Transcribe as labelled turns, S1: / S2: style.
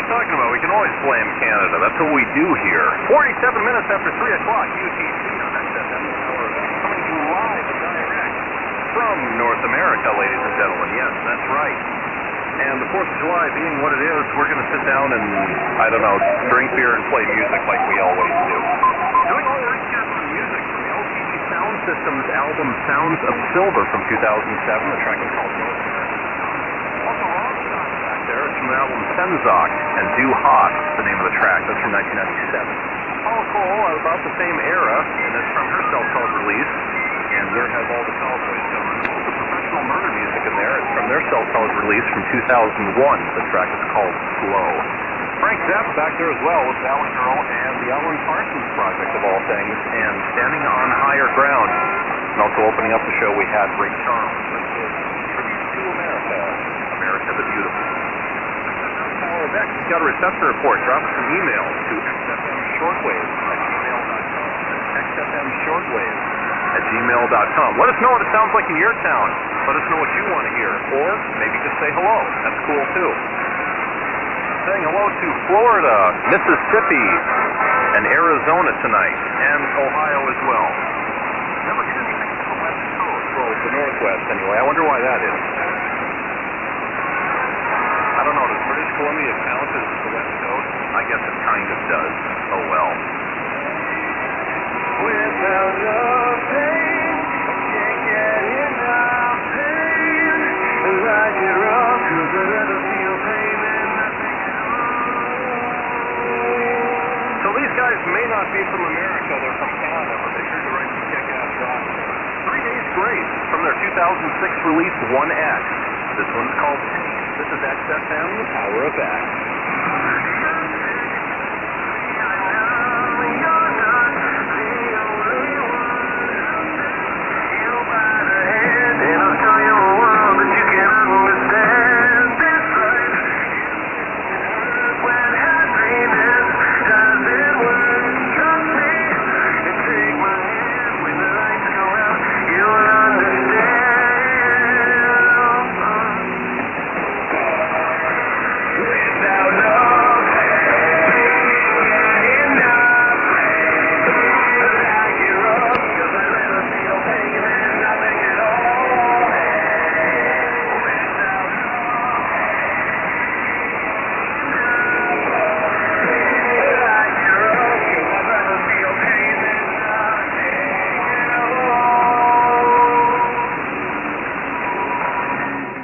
S1: you talking about? We can always blame Canada. That's what we do here. 47 minutes after 3 o'clock, UTC on XFM. Coming to you live and direct from North America, ladies and gentlemen. Yes, that's right. And the 4th of July being what it is, we're going to sit down and, I don't know, drink beer and play music like we always do. Doing all the recap on music from the LTD Sound Systems album Sounds of Silver from 2007. The track is called North America. Also, Rammstein back there. It's from the album Senzak, and Du Hast, the name of the track. That's from 1997. Paula Cole, about the same era, and it's from her self-titled release. And there has all the cowboys going. Also Professional Murder music in there. It's from their self-titled release from 2001. The track is called Slow. Frank Zappa back there as well with Valley Girl and the Alan Parsons Project of all things, and Standing on Higher Ground. And also opening up the show, we had Ray Charles with his tribute to America, America the Beautiful. Follow next, you've got a reception report. Drop us an email to xfmshortwave@gmail.com. That's xfmshortwave@gmail.com. Let us know what it sounds like in your town. Let us know what you want to hear. Or maybe just say hello. That's cool too. Saying hello to Florida, Mississippi, and Arizona tonight, and Ohio as well. Never hear anything from the West Coast, well, the Northwest anyway. I wonder why that is. I don't know, does British Columbia count as the West Coast? I guess it kind of does. Oh well. Without your pain, can't get enough pain. Like it rough, 'cause I never feel pain and nothing at all. So these guys may not be from America, they're from Canada, but they sure do write some kick-ass rock. 3 Days Grace from their 2006 release 1X. This one's called Pain. This is XFM, the Power of X.